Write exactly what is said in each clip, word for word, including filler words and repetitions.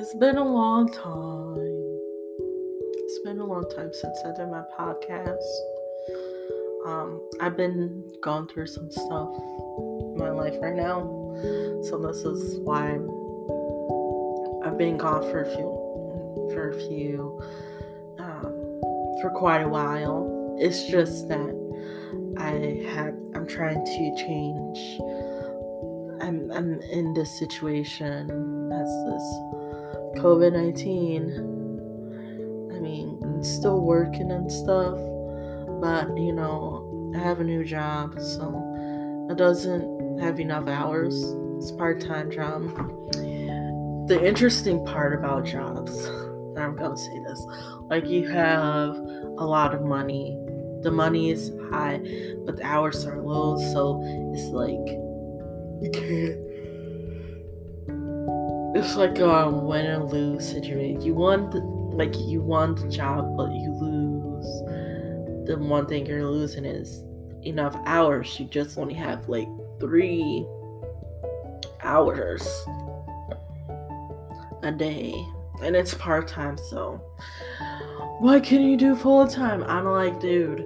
It's been a long time. It's been a long time since I did my podcast. Um, I've been going through some stuff in my life right now, so this is why I'm, I've been gone for a few, for a few, um, for quite a while. It's just that I have, I'm trying to change. I'm, I'm in this situation as this covid nineteen. I mean, I'm still working and stuff, but, you know, I have a new job, so it doesn't have enough hours. It's a part-time job. The interesting part about jobs, and I'm going to say this, like, you have a lot of money. The money is high, but the hours are low, so it's like, you can't. It's like a win and lose situation. You want, the, like, you want the job, but you lose. The one thing you're losing is enough hours. You just only have like three hours a day, and it's part time. So, what can you do full time? I'm like, dude.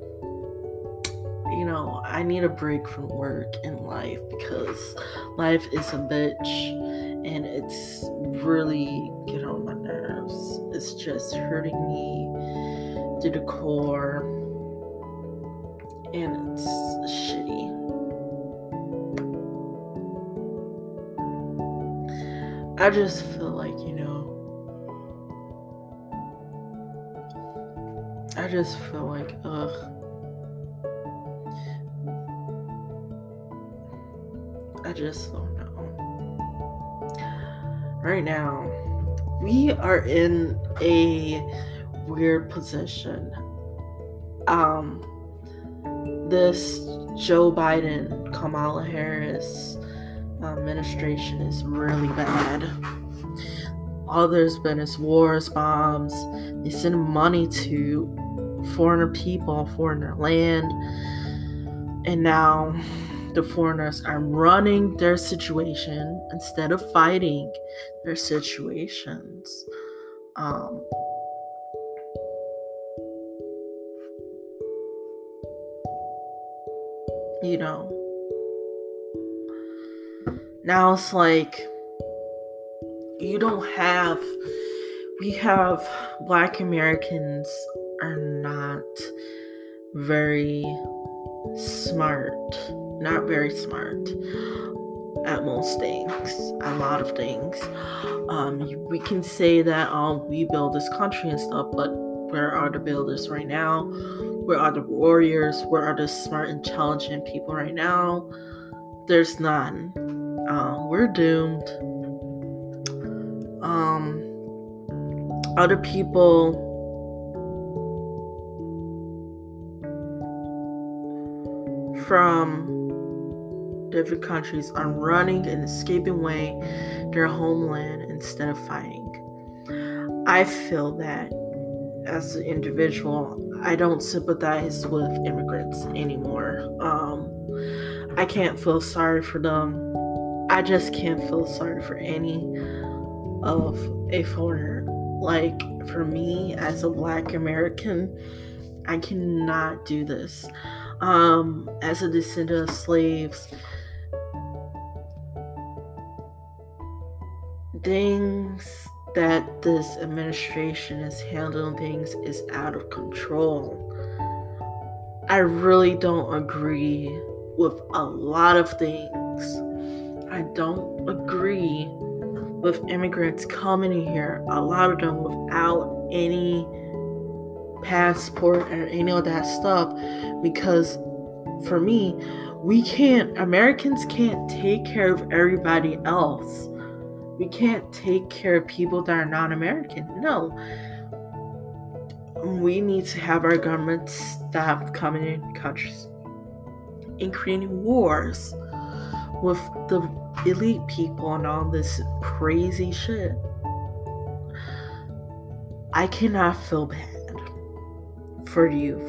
You know, I need a break from work and life because life is a bitch and it's really getting on my nerves. It's just hurting me to the core and it's shitty. I just feel like, you know, I just feel like, ugh. I just don't know. Right now, we are in a weird position. Um, this Joe Biden, Kamala Harris administration is really bad. All there's been is wars, bombs. They send money to foreigner people, foreigner land, and now the foreigners are running their situation instead of fighting their situations. Um, you know, now it's like you don't have, we have Black Americans are not very smart. Not very smart at most things, a lot of things. Um, we can say that um, we build this country and stuff, but where are the builders right now? Where are the warriors? Where are the smart, intelligent people right now? There's none. Uh, we're doomed. Um, other people from different countries are running and escaping away their homeland instead of fighting. I feel that as an individual, I don't sympathize with immigrants anymore. Um, I can't feel sorry for them. I just can't feel sorry for any of a foreigner. Like, for me, as a Black American, I cannot do this. Um, as a descendant of slaves, things that this administration is handling things is out of control. I really don't agree with a lot of things. I don't agree with immigrants coming here, a lot of them without any passport or any of that stuff, because for me, we can't, Americans can't take care of everybody else. We can't take care of people that are not American. No. We need to have our government stop coming in countries and creating wars with the elite people and all this crazy shit. I cannot feel bad for you.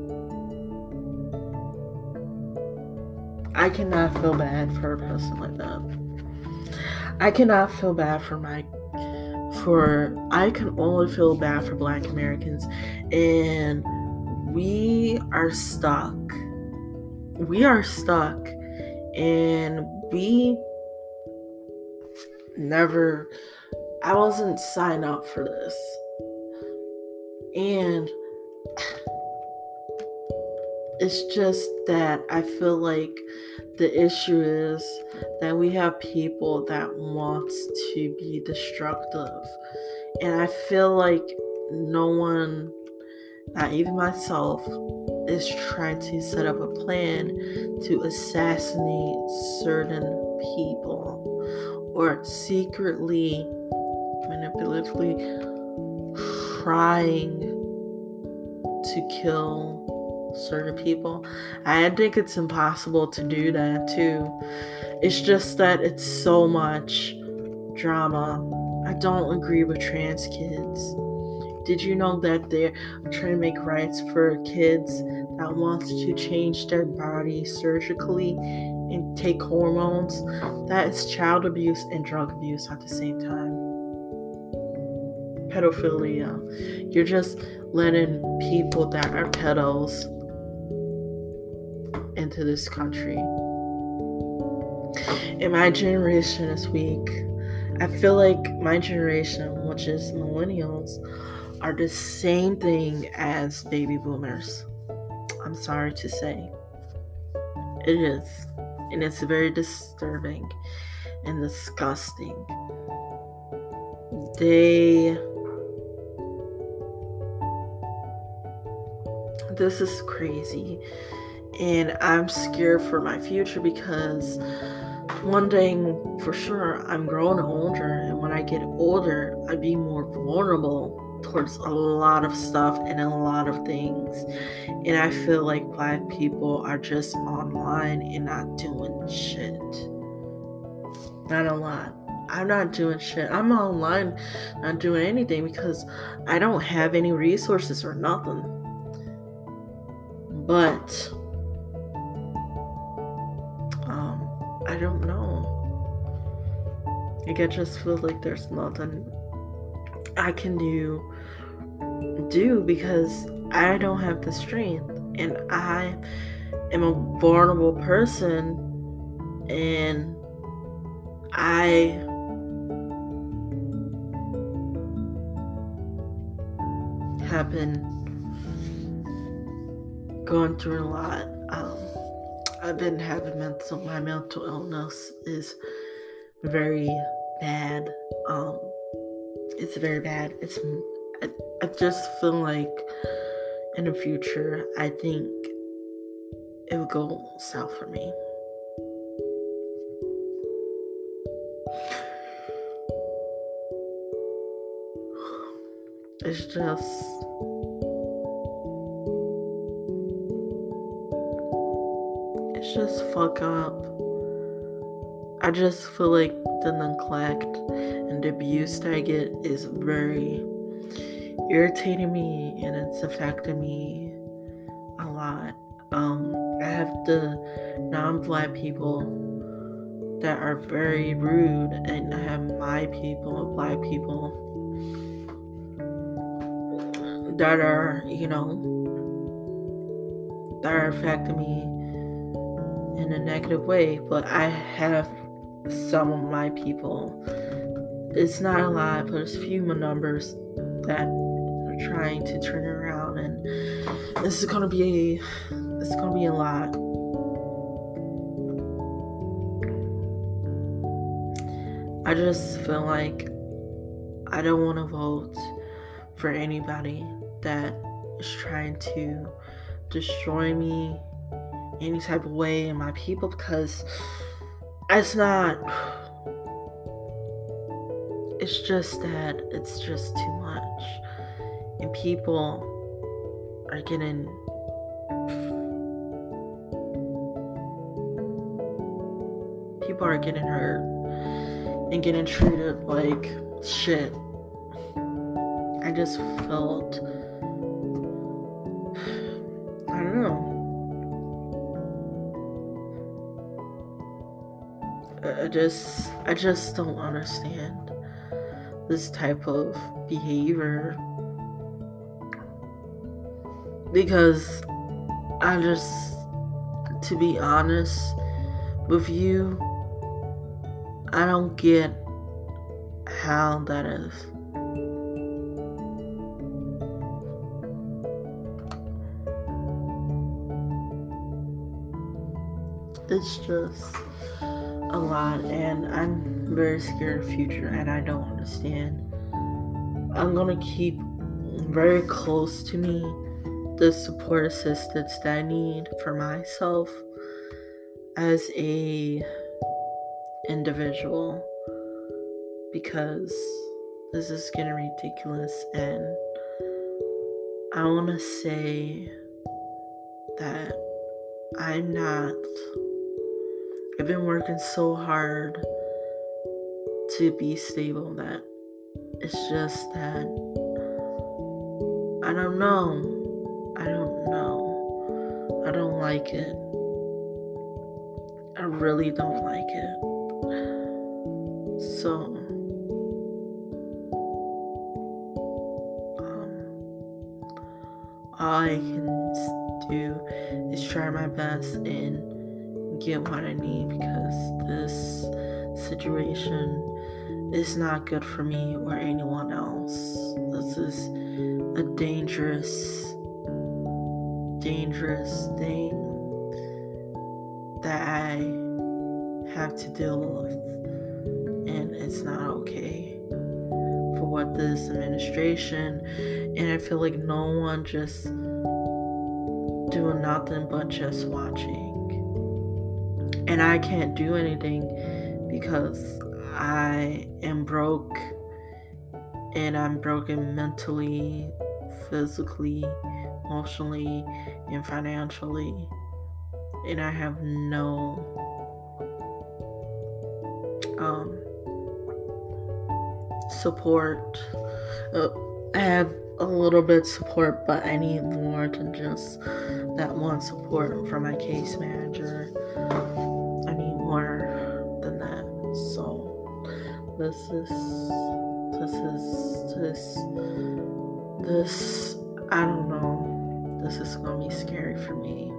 I cannot feel bad for a person like that. I cannot feel bad for my for I can only feel bad for Black Americans, and we are stuck. We are stuck, and we never. I wasn't signed up for this, and it's just that I feel like the issue is that we have people that want to be destructive. And I feel like no one, not even myself, is trying to set up a plan to assassinate certain people or secretly, manipulatively trying to kill certain people. I think it's impossible to do that too. It's just that it's so much drama. I don't agree with trans kids. Did you know that they're trying to make rights for kids that want to change their body surgically and take hormones? That is child abuse and drug abuse at the same time. Pedophilia. You're just letting people that are pedos into this country. And my generation is weak. I feel like my generation, which is millennials, are the same thing as baby boomers. I'm sorry to say. It is. And it's very disturbing and disgusting. They... This is crazy. And I'm scared for my future because one thing for sure, I'm growing older, and when I get older, I'd be more vulnerable towards a lot of stuff and a lot of things. And I feel like Black people are just online and not doing shit. Not a lot. I'm not doing shit. I'm online not doing anything because I don't have any resources or nothing. But um, I don't know. Like, I just feel like there's nothing I can do do because I don't have the strength, and I am a vulnerable person, and I have been going through a lot. Um, I've been having mental, my mental illness is very bad. Um, it's very bad. It's, I, I just feel like in the future, I think it would go south for me. It's just, it's just fuck up. I just feel like the neglect and the abuse that I get is very irritating me, and it's affecting me a lot. Um, I have the non-Black people that are very rude, and I have my people, Black people, that are, you know, that are affecting me in a negative way. But I have some of my people, it's not a lot, but it's few numbers that are trying to turn it around, and this is gonna be it's gonna be a lot. I just feel like I don't want to vote for anybody that is trying to destroy me any type of way and my people, because it's not, it's just that it's just too much, and people are getting people are getting hurt and getting treated like shit. I just felt, I don't know, I just, I just don't understand. this type of behavior, because I just, to be honest with you, I don't get how that is. It's just a lot, and I'm very scared of the future, and I don't understand. I'm gonna keep very close to me the support assistance that I need for myself as a individual, because this is getting ridiculous, and I want to say that I'm not, I've been working so hard to be stable that it's just that I don't know. I don't know. I don't like it. I really don't like it. So, um, all I can do is try my best and get what I need, because this situation is not good for me or anyone else. This is a dangerous, dangerous thing that I have to deal with, and it's not okay for what this administration, and I feel like no one just doing nothing but just watching, and I can't do anything because I am broke, and I'm broken mentally, physically, emotionally, and financially, and I have no um, support. Uh, I have a little bit support, but I need more than just that one support from my case manager. I need more than that. So this is, this is, this, this, I don't know. This is gonna be scary for me.